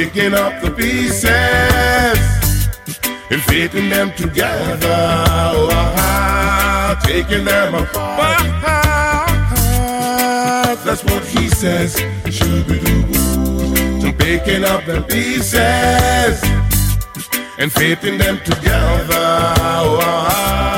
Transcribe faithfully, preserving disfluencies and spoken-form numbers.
picking up the pieces and fitting them together, oh, taking them apart. That's what he says. Shoo-be-doo-boo. Picking up the pieces and fitting them together, oh,